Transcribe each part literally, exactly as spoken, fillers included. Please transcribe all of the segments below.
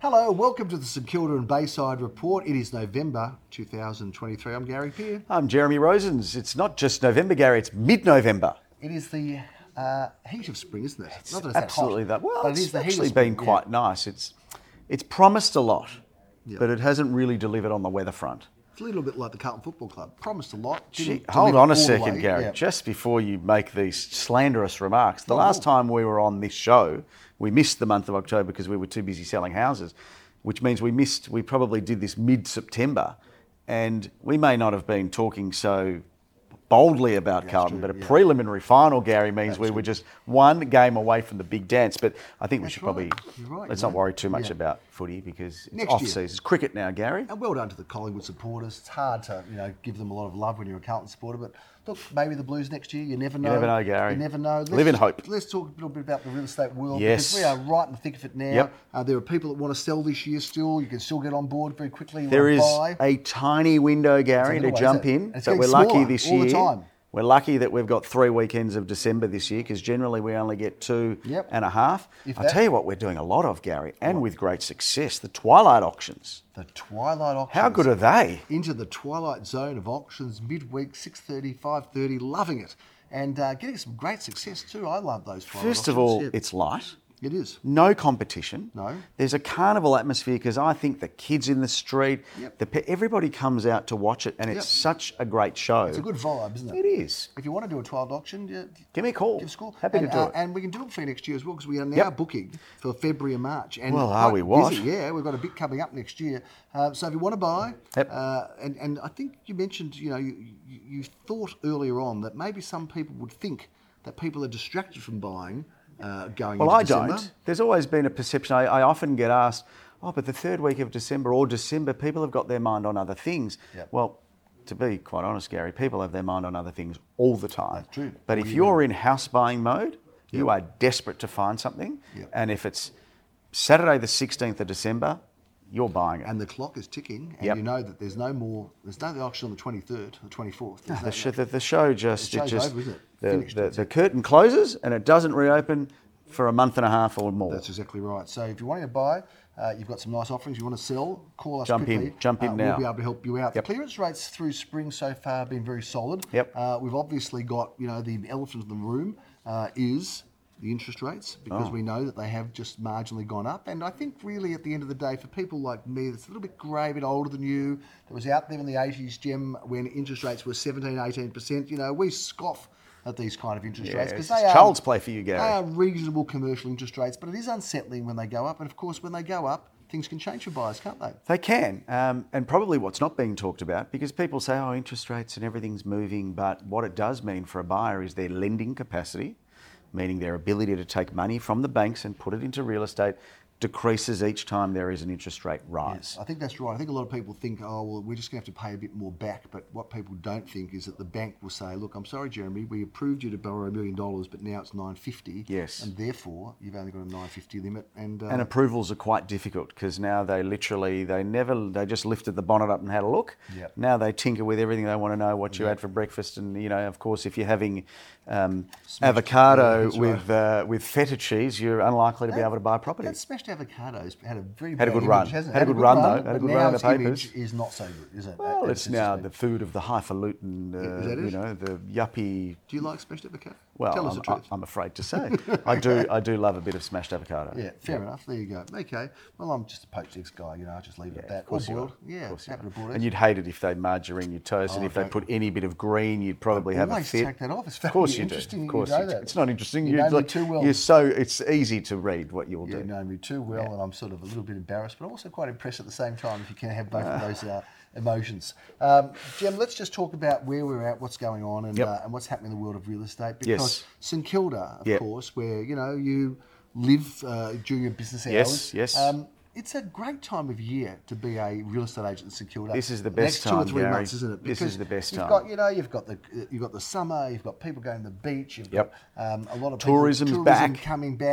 Hello, welcome to the St Kilda and Bayside Report. It is November two thousand twenty-three. I'm Gary Peer. I'm Jeremy Rosens. It's not just November, Gary, it's mid-November. It is the uh, heat of spring, isn't it? It's not that it's absolutely that, hot, that. Well, but it's it is the heat actually of spring, been quite yeah. nice. It's it's promised a lot, Yeah. but it hasn't really delivered on the weather front. It's a little bit like the Carlton Football Club. Promised a lot. Gee, didn't hold deliver on a all the second, way. Gary. Yeah. Just before you make these slanderous remarks, the Oh, last no. time we were on this show, we missed the month of October because we were too busy selling houses, which means we missed, we probably did this mid-September, and we may not have been talking so boldly about That's Carlton, true, but a yeah. preliminary final, Gary, means That's we true. were just one game away from the big dance. But I think we That's should right. probably, You're right, let's yeah. not worry too much Yeah. about footy because it's Next off year. season. It's cricket now, Gary. And well done to the Collingwood supporters. It's hard to, you know, give them a lot of love when you're a Carlton supporter, but look, maybe the Blues next year. You never know. never know, Gary. You never know. Let's, Live in hope. Let's talk a little bit about the real estate world. Yes. Because we are right in the thick of it now. Yep. Uh, there are people that want to sell this year still. You can still get on board very quickly. You There is want to buy. a tiny window, Gary, It's a to little way, jump isn't it? in. And it's But getting we're lucky smaller this all the year. time. We're lucky that we've got three weekends of December this year because generally we only get two Yep. and a half. If I'll that. tell you what we're doing a lot of, Gary, and with great success, the Twilight auctions. The Twilight auctions. How good are they? Into the twilight zone of auctions, midweek, six thirty, five thirty, loving it. And uh, getting some great success too. I love those Twilight First of auctions. all, Yeah. it's light. It is. No competition. No. There's a carnival atmosphere because I think the kids in the street, Yep. the pe- everybody comes out to watch it, and it's Yep. such a great show. It's a good vibe, isn't it? It is. If you want to do a twilight auction, yeah, Give me a call. give us a call. Happy and, to do uh, it. And we can do it for you next year as well because we are now Yep. booking for February and March. And Well, quite are we what? busy. Yeah, we've got a bit coming up next year. Uh, so if you want to buy, Yep. uh, and, and I think you mentioned, you know, you, you, you thought earlier on that maybe some people would think that people are distracted from buying uh, going Well, into I December. don't. There's always been a perception. I, I often get asked, oh, but the third week of December or December, people have got their mind on other things. Yep. Well, to be quite honest, Gary, people have their mind on other things all the time. That's true. But Well, if you you're in house buying mode, you Yep. are desperate to find something. Yep. And if it's Saturday the sixteenth of December, you're buying it. And the clock is ticking, and Yep. you know that there's no more. There's no auction on the twenty-third, the twenty-fourth. There's The, no- sh- the, the show just, The it show's just over, isn't it? the, Finished, the, that's the it. curtain closes and it doesn't reopen for a month and a half or more. That's exactly right. So if you're wanting to buy, uh, you've got some nice offerings. You want to sell, call us Jump in. quickly. Jump in uh, now. We'll be able to help you out. Yep. The clearance rates through spring so far have been very solid. Yep. Uh, we've obviously got, you know, the elephant in the room uh, is the interest rates because Oh. we know that they have just marginally gone up. And I think really at the end of the day, for people like me that's a little bit grey, a bit older than you, that was out there in the eighties, Gem, when interest rates were seventeen, eighteen percent, you know, we scoff at these kind of interest Yeah, rates because it's they are child's play for you, Gary. They are reasonable commercial interest rates, but it is unsettling when they go up. And of course, when they go up, things can change for buyers, can't they? They can, um, and probably what's not being talked about, because people say, oh, interest rates and everything's moving, but what it does mean for a buyer is their lending capacity, meaning their ability to take money from the banks and put it into real estate, decreases each time there is an interest rate rise. I think that's right. I think a lot of people think, oh, well, we're just going to have to pay a bit more back. But what people don't think is that the bank will say, look, I'm sorry, Jeremy, we approved you to borrow a million dollars, but now it's nine fifty. Yes. And therefore, you've only got a nine fifty limit. And, uh, And approvals are quite difficult because now they literally, they never, they just lifted the bonnet up and had a look. Yep. Now they tinker with everything. They want to know what you Yep. had for breakfast. And, you know, of course, if you're having um, Smashed- avocado yeah, that's with uh, with feta cheese, you're unlikely to be That- able to buy a property. That smashed avocados had a very Had a bad good image, run. hasn't it? Had a good run, though. Had a but good now run in its the papers. image is not so good, is it? Well, At- it's at now this the stage. food of the highfalutin, uh, Is that it? you know, the yuppie. Do you like smashed avocado? Well, Tell us I'm, the truth. I'm afraid to say, I do. I do love a bit of smashed avocado. Yeah, fair enough. There you go. Okay. Well, I'm just a poached eggs guy. You know, I just leave it at that. Of course or you boiled. are. Yeah, Of course you happy are. to boil And eggs. you'd hate it if they margarine your toast, and Oh, if they don't- put any bit of green, you'd probably have a always fit. take that off. It's Of course very you do. interesting Of you course know you do. that. It's not interesting. You You're know me like- too well. You're so. It's easy to read what you'll You do. know me too well, Yeah. and I'm sort of a little bit embarrassed, but also quite impressed at the same time if you can have both of those uh, emotions. Um, Jem, let's just talk about where we're at, what's going on, and, Yep. uh, and what's happening in the world of real estate. Because Yes. St Kilda, of Yep. course, where you know you live uh, during your business hours. Yes, yes. Um, it's a great time of year to be a real estate agent in St Kilda. This is the The best next two or time, three Gary. months, isn't it? This Because is the best you've time. Got, you know, you've got the you've got the summer, you've got people going to the beach, you've Yep. got um, a lot of people, Tourism's tourism back. coming back.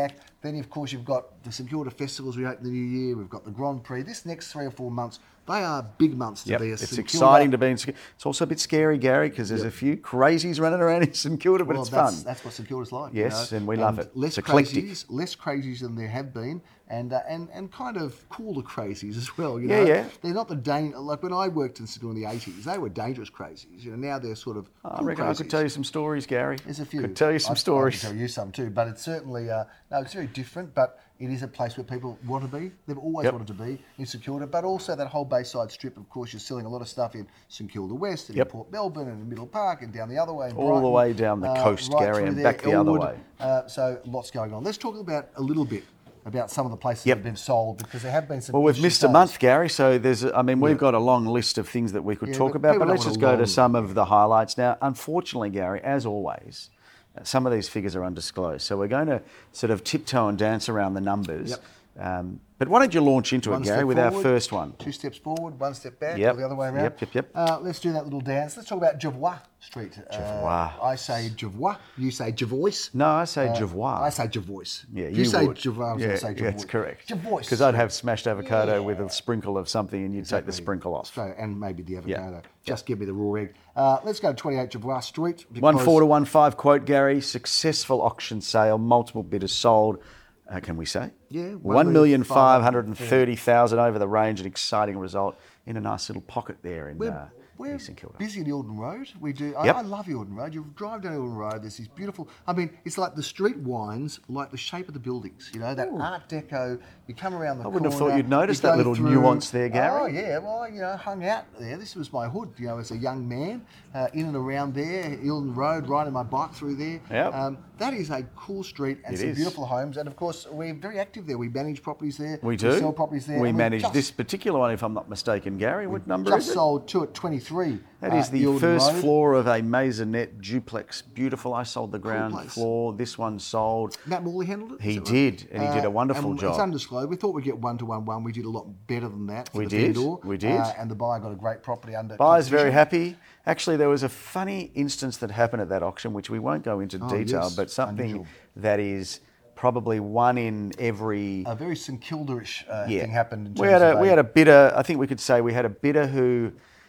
Then, of course, you've got the St Kilda festivals we open the new year. We've got the Grand Prix. This next three or four months, they are big months to Yep. be a It's St exciting Kilda. to be in St Kilda. It's also a bit scary, Gary, because there's Yep. a few crazies running around in St Kilda, but Well, it's that's, fun. That's what St Kilda's like. Yes, you know? and we love it. Less It's eclectic. crazies, less crazies than there have been, and uh, and and kind of cooler crazies as well. You Yeah, know? yeah. They're not the dan- like when I worked in St Kilda in the eighties. They were dangerous crazies. You know, now they're sort of. I cool reckon I could crazies. tell you some stories, Gary. There's a few. Could tell you some I, stories. I can tell you some too, but it's certainly uh, no, it's very different. But it is a place where people want to be. They've always Yep. wanted to be in St Kilda, but also that whole Bayside Strip. Of course, you're selling a lot of stuff in St Kilda West, and Yep. in Port Melbourne, and in Middle Park, and down the other way. In All the Brighton, way down the uh, coast, right Gary, through and there, back the other Elwood. way. Uh, so lots going on. Let's talk about a little bit about some of the places Yep. that have been sold, because there have been some. Well, we've interesting missed a sales. month, Gary, so there's, I mean, we've Yeah. got a long list of things that we could Yeah, talk but about, people but don't let's want just a go to long- some of the highlights. Now, unfortunately, Gary, as always, some of these figures are undisclosed, so we're going to sort of tiptoe and dance around the numbers. Yep. Um, but why don't you launch into One it, Gary, step with our forward, first one? Two steps forward, one step back, Yep. or the other way around. Yep, yep, yep. Uh, let's do that little dance. Let's talk about Jervois Street. Jervois. Uh, I say Jervois. You say Jervois. No, I say Uh, Jervois. I say Jervois. Yeah, you, you say would. Jervois. I was yeah, going to say Jervois. that's correct. Jervois. Because I'd have smashed avocado Yeah. with a sprinkle of something, and you'd take the Exactly. sprinkle off. So, and maybe the avocado. Yeah. Just give me the raw egg. Uh, let's go to twenty-eight Jervois Street. One because- four to one five quote, Gary. Successful auction sale. Multiple bidders sold. Uh, can we say? Yeah, One million five hundred and thirty thousand over the range. An exciting result in a nice little pocket there in We're, uh, we're East St Kilda. busy in Eildon Road. We do. I, Yep. I love Eildon Road. You drive down Eildon Road. There's these beautiful. I mean, it's like the street winds, like the shape of the buildings. You know, that Art Deco. You come around the I wouldn't have corner, thought you'd noticed you that go little through- nuance there, Gary. Oh yeah. Well, I, you know, hung out there. This was my hood. You know, as a young man, uh, in and around there, Eildon Road, riding my bike through there. Yep. Um, that is a cool street and It some is. beautiful homes. And of course, we're very active there. We manage properties there. We do. sell properties there. We and we've manage just- this particular one, if I'm not mistaken, Gary. What number Just is it? sold two at twenty-three. That is uh, the Eildon first Road. floor of a maisonette duplex. Beautiful. I sold the ground place. floor. This one sold. Matt Morley handled it? He Is that right? did, and he did a wonderful and job. It's undisclosed. We thought we'd get one to one one. We did a lot better than that. For We the did, vendor. we did. Uh, and the buyer got a great property under. Buyer's very competition. happy. Actually, there was a funny instance that happened at that auction, which we won't go into Oh, detail, yes. but something Unusual. that is probably one in every. A very St Kilda-ish uh, yeah, thing happened. In we terms had a of we had a bidder. I think we could say we had a bidder who.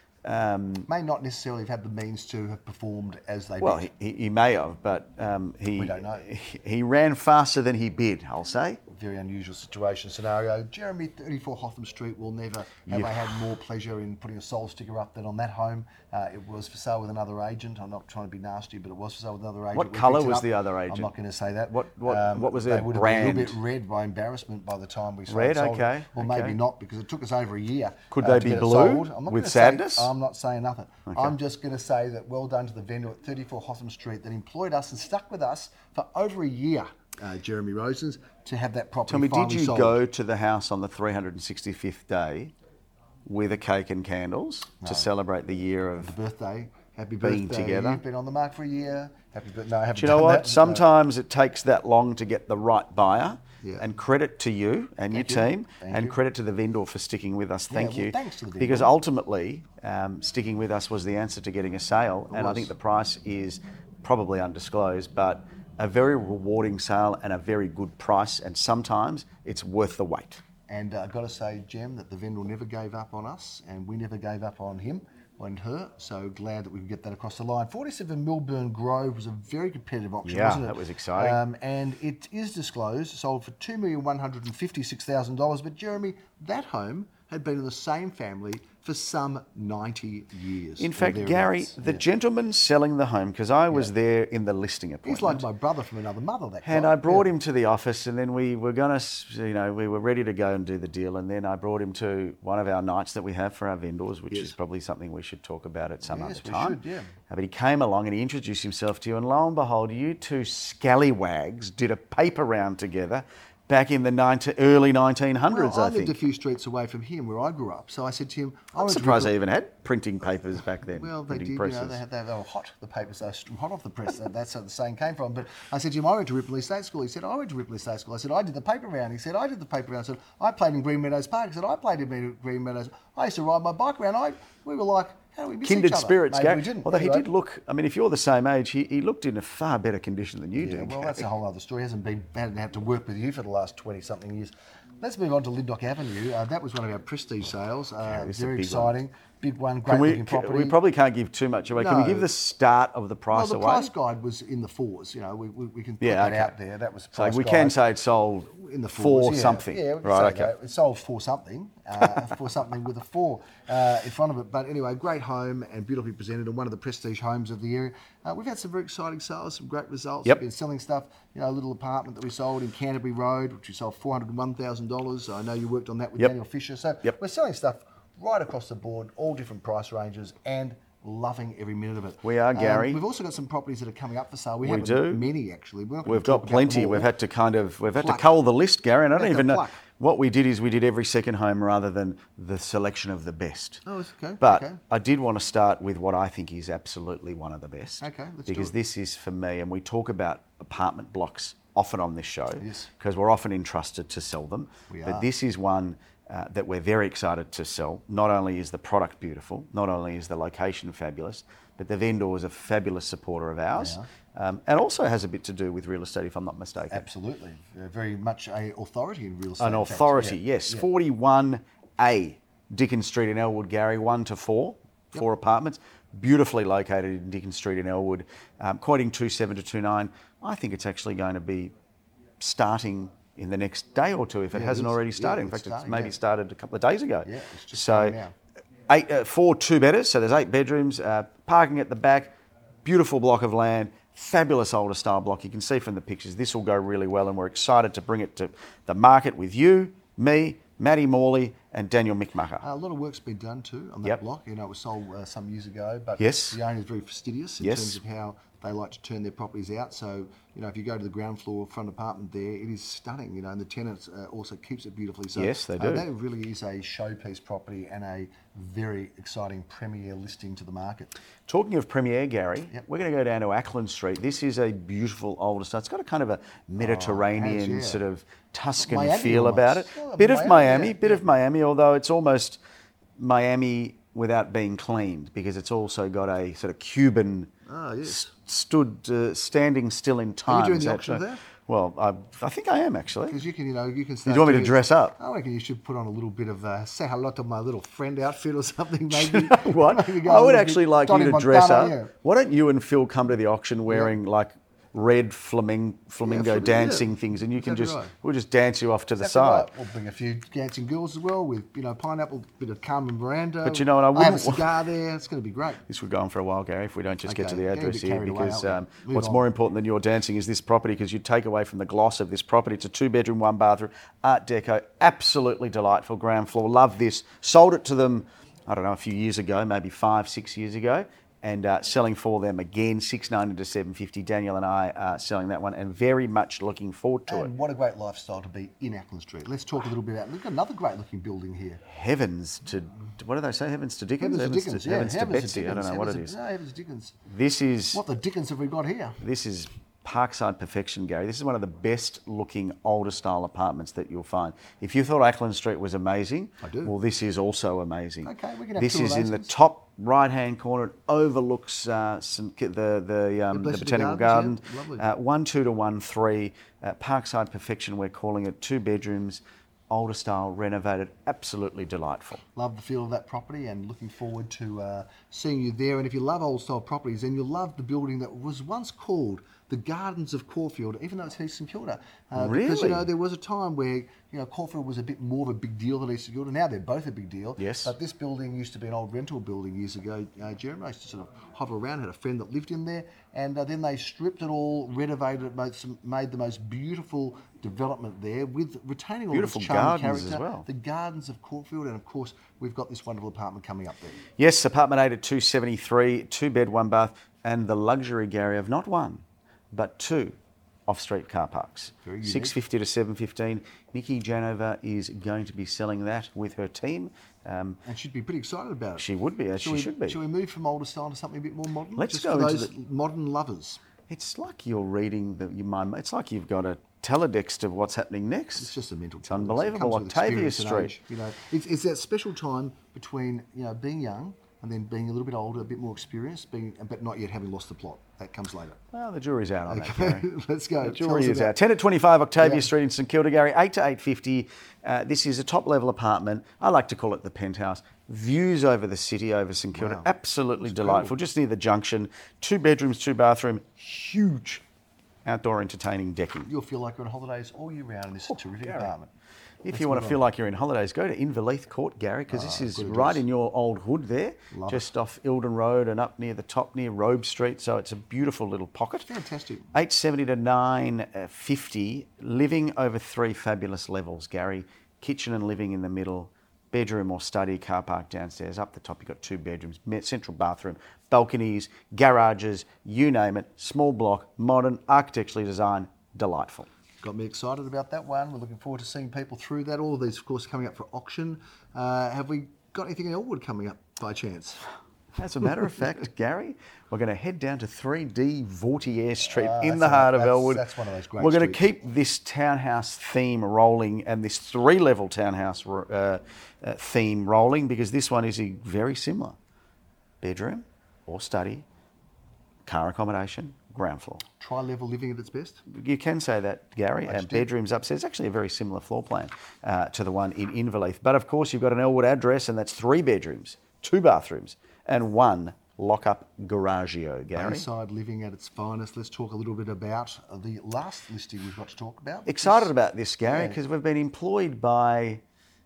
Um, may not necessarily have had the means to have performed as they well, did. he, he may have, but um, he We don't know. He, he ran faster than he bid. I'll say. Very unusual situation scenario. Jeremy, thirty-four Hotham Street will never have Yeah. I had more pleasure in putting a sold sticker up than on that home. Uh, it was for sale with another agent. I'm not trying to be nasty, but it was for sale with another agent. What We colour picked it was up. the other I'm agent? not going to say that. Um, What- what- what was they their would have been a brand? little bit red by embarrassment by the time we sold Red, sold it. okay, Well, okay. maybe not, because it took us over a year. Could uh, they to be get it blue sold. I'm not with gonna sadness? Say, I'm not saying nothing. I'm just going to say that well done to the vendor at thirty-four Hotham Street that employed us and stuck with us for over a year, uh, Jeremy Rosens, to have that property Tell me, did finally you sold. go to the house on the three hundred sixty-fifth day with a cake and candles to celebrate the year of? Birthday. Happy Being birthday. together. You've been on the market for a year. Happy birthday. No, I haven't Do you know done what? that. Sometimes it takes that long to get the right buyer. Yeah. And credit to you and Thank your you. team, Thank and you. credit to the vendor for sticking with us. Thank well, you. thanks to the vendor. Because ultimately, um, sticking with us was the answer to getting a sale, and I was. think the price is probably undisclosed, but a very rewarding sale and a very good price, and sometimes it's worth the wait. And uh, I've got to say, Jem, that the vendor never gave up on us, and we never gave up on him and her. So glad that we could get that across the line. forty-seven Milburn Grove was a very competitive auction, Yeah, wasn't it? that was exciting. Um, and it is disclosed, sold for two million one hundred fifty-six thousand dollars. But Jeremy, that home had been in the same family for some ninety years. In or fact, Gary, thereabouts. the Yeah. gentleman selling the home, because I was there in the listing appointment. He's like my brother from another mother, that And guy. I brought Yeah. him to the office, and then we were going to, you know, we were ready to go and do the deal. And then I brought him to one of our nights that we have for our vendors, which Yes. is probably something we should talk about at some Yes, other we time. should, yeah. Uh, But he came along and he introduced himself to you, and lo and behold, you two scallywags did a paper round together back in the nineteen, early nineteen hundreds, Well, I I lived think. a few streets away from him where I grew up. So I said to him, I I'm went to surprised Ripple- they even had printing papers back then. Well, they printing did. You presses. know, they, had, they were hot. The papers are hot off the press. That- That's how the saying came from. But I said to him, I went to Ripley State School. He said, I went to Ripley State School. I said, I did the paper round. He said, I did the paper round. I said, I played in Green Meadows Park. He said, I played in Green Meadows. I used to ride my bike around. I we were like How do we miss Kindred each other? spirits, Maybe Gary. we didn't. Although he Anyway. did look, I mean, if you're the same age, he, he looked in a far better condition than you Yeah, do. well, Gary. that's a whole other story. He hasn't been hadn't had to work with you for the last twenty-something years. Let's move on to Lyndoch Avenue. Uh, that was one of our prestige sales. Uh, this is a very big exciting. Big one, great Can we, looking can- property. we probably can't give too much away. Can we No. give the start of the price well, the away? price guide was in the fours. You know, we, we, we can put Yeah, that okay. out there. That was the So price we guide. can say it sold in the for fours, yeah. something. Yeah, we can right, say okay. that. It sold for something, uh, for something with a four uh, in front of it. But anyway, great home and beautifully presented, and one of the prestige homes of the area. Uh, we've had some very exciting sales, some great results. Yep. We've been selling stuff. You know, a little apartment that we sold in Canterbury Road, which we sold four hundred and one thousand dollars. I know you worked on that with Yep. Daniel Fisher. So Yep. we're selling stuff right across the board, all different price ranges, and loving every minute of it. We are, Um, Gary. we've also got some properties that are coming up for sale. We, We haven't do. many actually. We're not gonna We've talk got about plenty. them all. We've had to kind of we've had Pluck. to cull the list, Gary. And I We don't had to even know pluck. what we did is we did every second home rather than the selection of the best. Oh, it's okay. But okay. I did want to start with what I think is absolutely one of the best. Okay, let's do because it. this is for me, and we talk about apartment blocks often on this show Yes. because we're often entrusted to sell them. We but are. this is one uh, that we're very excited to sell. Not only is the product beautiful, not only is the location fabulous, but the vendor is a fabulous supporter of ours, um, and also has a bit to do with real estate, if I'm not mistaken. Absolutely. Uh, very much a authority in real estate. An in fact. authority, Yeah, yes. yeah. forty-one A, Dickens Street in Elwood, Gary, one to four, four apartments, beautifully located in Dickens Street in Elwood, um, quoting two seven to two nine. I think it's actually going to be starting in the next day or two if it Yeah, it hasn't is. already Yeah, started. in it's fact, it's starting, maybe yeah. started a couple of days ago. Yeah, it's just so starting now. eight, uh, four two-bedders, so there's eight bedrooms, uh, parking at the back, beautiful block of land, fabulous older style block. You can see from the pictures this will go really well, and we're excited to bring it to the market with you, me, Matty Morley, and Daniel Mickmacher. Uh, a lot of work's been done too on that Yep. block. You know, it was sold uh, some years ago, but Yes. the owner is very fastidious in Yes. terms of how they like to turn their properties out. So, you know, if you go to the ground floor front apartment there, it is stunning. You know, and the tenants uh, also keeps it beautifully. So Yes, they uh, do. that really is a showpiece property and a very exciting premier listing to the market. Talking of Premier, Gary, Yep. we're going to go down to Ackland Street. This is a beautiful older style. It's got a kind of a Mediterranean has, yeah. sort of Tuscan Miami feel about it. almost. Oh, Bit of Miami, Miami, yeah, bit yeah. of Miami, although it's almost Miami without being cleaned because it's also got a sort of Cuban Ah, yes. s- stood uh, standing still in time. Are you doing is the that auction true? there? Well, I, I think I am actually. Because you can, you know, you can. Do you want me to doing- dress up? I reckon you should put on a little bit of uh, say hello to my little friend outfit or something. Maybe. You know what? Maybe go I a would little actually bit like Donny you to dress Montana, up. yeah. Why don't you and Phil come to the auction wearing like red flaming, flamingo flamingo, dancing yeah. things, and you can Exactly just right. we'll just dance you off to the That's side. right. We'll bring a few dancing girls as well with, you know, pineapple, bit of Carmen Miranda. But you know what, I I have a wouldn't- cigar there. It's going to be great. This would go on for a while, Gary, if we don't just get to Okay, the getting a address bit here, carried away, because aren't we? um, Move what's on. more important than your dancing is this property, because you take away from the gloss of this property. It's a two-bedroom, one-bathroom, Art Deco, absolutely delightful ground floor. Love this. Sold it to them, I don't know, a few years ago, maybe five, six years ago, and uh, selling for them again, six ninety to seven fifty. Daniel and I are selling that one, and very much looking forward to it. And what a great lifestyle to be in Ackland Street. Let's talk a little bit about. Look at another great looking building here. Heavens to, what do they say? Heavens to Dickens? Heavens to Dickens, yeah. Heavens to Heavens Betsy. Dickens, I don't know what it Heavens is. to- No, Heavens to Dickens. This is What the Dickens have we got here? This is Parkside perfection, Gary. This is one of the best looking older style apartments that you'll find. If you thought Ackland Street was amazing, I do. well, this is also amazing. Okay, we can have This two of is in those the ones. top right hand corner. It overlooks uh, St Ki- the the, um, the Blessed Botanical Gardens, Garden. yeah, lovely. Uh, one two to one three. Uh, Parkside perfection. We're calling it two bedrooms, older style, renovated, absolutely delightful. Love the feel of that property and looking forward to uh, seeing you there. And if you love old style properties, then you'll love the building that was once called the Gardens of Caulfield, even though it's East St Kilda. Uh, Because, you Really? know, there was a time where, you know, Caulfield was a bit more of a big deal than East St Kilda. Now they're both a big deal. Yes. But this building used to be an old rental building years ago, uh, Jeremy. I used to sort of hover around, had a friend that lived in there, and uh, then they stripped it all, renovated it, made, some, made the most beautiful development there with retaining all Beautiful its charm and gardens as character. well. The Gardens of Caulfield, and of course, we've got this wonderful apartment coming up there. Yes, apartment eight at two seventy-three, two bed, one bath, and the luxury, Gary, of not one, but two off-street car parks. Very unique. six fifty to seven fifteen. Nikki Janova is going to be selling that with her team. Um, And she'd be pretty excited about it. she would be, as Shall she we, should be. Shall we move from older style to something a bit more modern? Let's Just go for into those modern lovers. It's like you're reading the, your mind. It's like you've got a teletext of what's happening next. It's just a mental. It's illness. It unbelievable. comes with Octavia experience and Street. age, you know, it's, it's that special time between you know being young and then being a little bit older, a bit more experienced, being but not yet having lost the plot. That comes later. Well, the jury's out on Okay, that, Gary. let's go. The Tell jury us is about- out. ten to twenty-five Octavia Yeah. Street in St Kilda, Gary, eight to eight fifty. Uh, this is a top-level apartment. I like to call it the penthouse. Views over the city, over St Kilda. Wow. Absolutely That's delightful. incredible. Just near the junction. Two bedrooms, two bathroom. Huge outdoor entertaining decking. You'll feel like you're on holidays all year round in this terrific Gary. apartment. If Let's you want move to on. feel like you're in holidays, go to Inverleith Court, Gary, because this Ah, is good right address. in your old hood there, Love just off Eildon Road and up near the top near Robe Street. So it's a beautiful little pocket. Fantastic. eight seventy to nine fifty, living over three fabulous levels, Gary. Kitchen and living in the middle, bedroom or study, car park downstairs. Up the top, you've got two bedrooms, me- central bathroom, balconies, garages, you name it. Small block, modern, architecturally designed, delightful. Got me excited about that one. We're looking forward to seeing people through that. All of these, of course, coming up for auction. Uh, have we got anything in Elwood coming up by chance? As a matter of fact, Gary, we're going to head down to three D Vautier Street Ah, in that's the a- heart of that's- Elwood. that's one of those great We're going to streets. keep this townhouse theme rolling and this three-level townhouse uh, uh, theme rolling because this one is a very similar. Bedroom or study, car accommodation, ground floor. Tri-level living at its best. You can say that, Gary, Much and did. bedrooms upstairs. It's actually a very similar floor plan uh, to the one in Inverleith. But of course, you've got an Elwood address, and that's three bedrooms, two bathrooms, and one lock-up garagio, Gary. Bayside living at its finest. Let's talk a little bit about the last listing we've got to talk about. Excited about this, Gary, Yeah. because we've been employed by,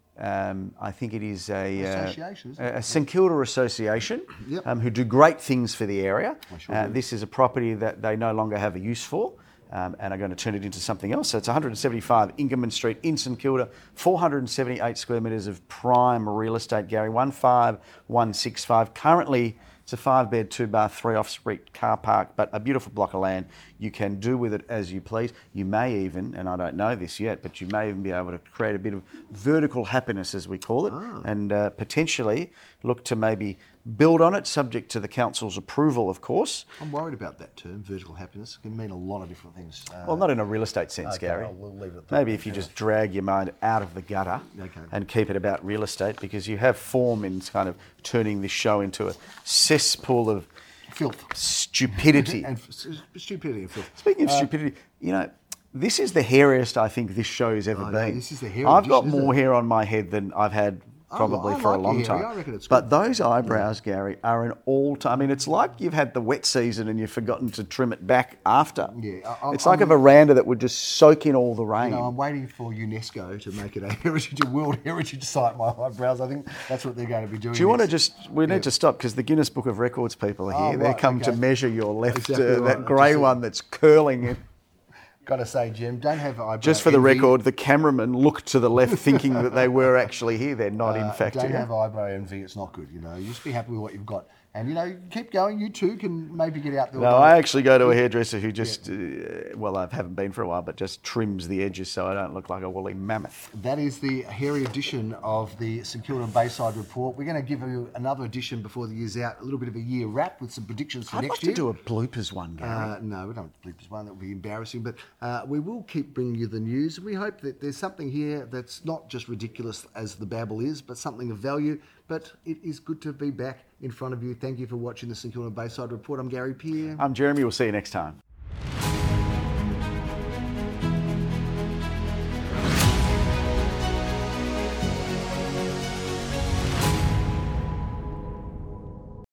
um, I think it is a, uh, Association, isn't it? a, a St Kilda association, Yep. um, who do great things for the area. I sure Uh, do. this is a property that they no longer have a use for. Um, and are going to turn it into something else. So it's one seventy-five Ingerman Street in St Kilda, four hundred seventy-eight square metres of prime real estate, Gary, one five one six five. Currently, it's a five bed, two bath, three off street car park, but a beautiful block of land. You can do with it as you please. You may even, and I don't know this yet, but you may even be able to create a bit of vertical happiness, as we call it, Ah. and uh, potentially look to maybe build on it, subject to the council's approval, of course. I'm worried about that term, vertical happiness. It can mean a lot of different things. Uh, Well, not in a real estate sense, okay, Gary. I'll- we'll leave it at that. Maybe if you Yeah. just drag your mind out of the gutter Okay. and keep it about real estate, because you have form in kind of turning this show into a cesspool of filth. stupidity. And f- stupidity and filth. Speaking of stupidity, you know, this is the hairiest I think this show's ever Oh, no, been. this is the hair I've got edition, isn't more it? hair on my head than I've had I probably li- I for like a long your hairy. time. I reckon it's but good. those eyebrows, Gary, are an all-time. I mean, it's like you've had the wet season and you've forgotten to trim it back after. Yeah, I- I'm- it's like a I'm- veranda that would just soak in all the rain. You know, I'm waiting for UNESCO to make it a heritage, a World Heritage Site. My eyebrows. I think that's what they're going to be doing. Do you want to next. just? We need Yeah. to stop because the Guinness Book of Records people are Oh, here. They right, come to okay. measure your left, Exactly uh, right. that I've grey just- one that's curling. In. Got to say, Jim, don't have eyebrow Just for the envy. record, the cameraman looked to the left, thinking that they were actually here. They're not, in Uh, fact. don't here. have eyebrow envy. It's not good. You know, you just be happy with what you've got, and you know, keep going. You too can maybe get out there. No, I actually go to a hairdresser who just, uh, well, I haven't been for a while, but just trims the edges so I don't look like a woolly mammoth. That is the hairy edition of the St Kilda and Bayside Report. We're going to give you another edition before the year's out, a little bit of a year wrap with some predictions for I'd next love year. to do a bloopers one, Gary. Uh, no, we don't believe this one. That would be embarrassing. But uh, we will keep bringing you the news. We hope that there's something here that's not just ridiculous as the babble is, but something of value. But it is good to be back in front of you. Thank you for watching the St Kilda and Bayside Report. I'm Gary Peer. I'm Jeremy. We'll see you next time.